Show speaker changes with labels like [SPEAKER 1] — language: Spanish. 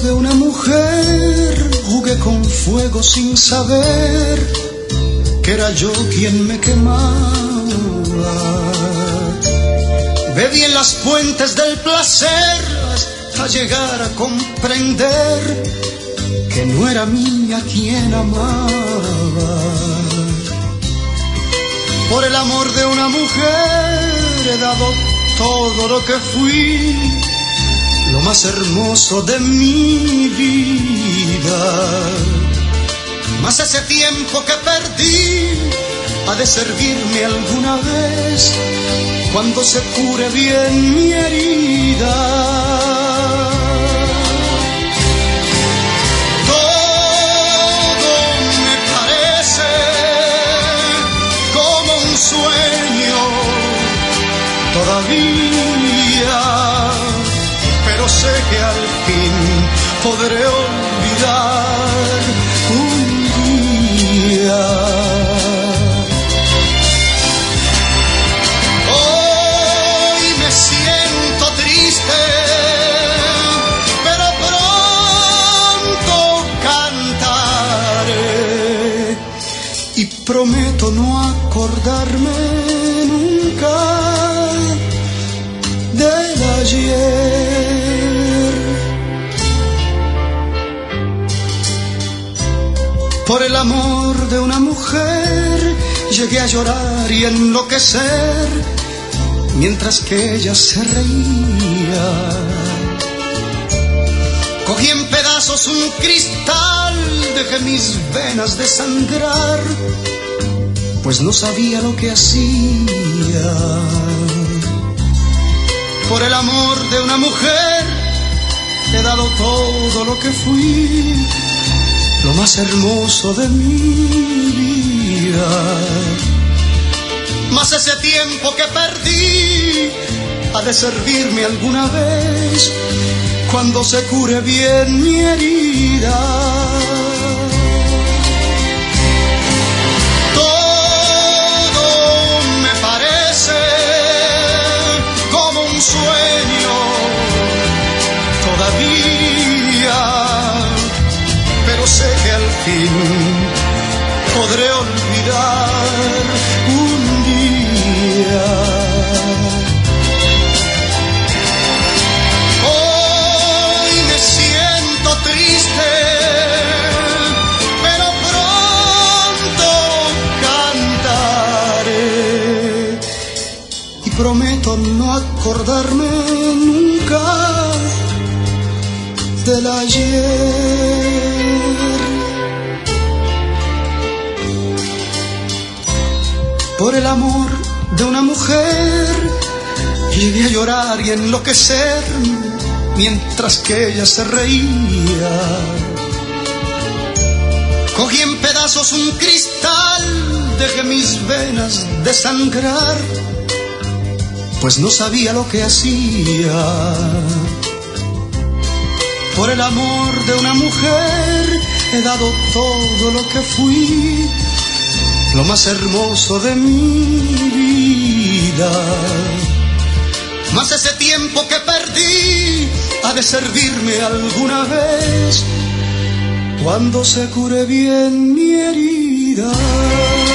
[SPEAKER 1] de una mujer jugué con fuego sin saber que era yo quien me quemaba. Bebí en las fuentes del placer hasta llegar a comprender que no era mía quien amaba. Por el amor de una mujer he dado todo lo que fui, lo más hermoso de mi vida. Mas ese tiempo que perdí ha de servirme alguna vez cuando se cure bien mi herida. Todo me parece como un sueño todavía, pero sé que al fin podré olvidar un día. Hoy me siento triste, pero pronto cantaré y prometo no acordarme nunca del ayer. Por el amor de una mujer llegué a llorar y enloquecer mientras que ella se reía. Cogí en pedazos un cristal, dejé mis venas desangrar, pues no sabía lo que hacía. Por el amor de una mujer he dado todo lo que fui, lo más hermoso de mi vida. Mas ese tiempo que perdí ha de servirme alguna vez cuando se cure bien mi herida. Todo me parece como un sueño todavía, pero sé que al fin podré olvidar un día. Hoy me siento triste, pero pronto cantaré y prometo no acordarme nunca del ayer. Por el amor de una mujer llegué a llorar y enloquecer mientras que ella se reía. Cogí en pedazos un cristal, dejé mis venas desangrar, pues no sabía lo que hacía. Por el amor de una mujer he dado todo lo que fui, lo más hermoso de mi vida. Mas ese tiempo que perdí ha de servirme alguna vez cuando se cure bien mi herida.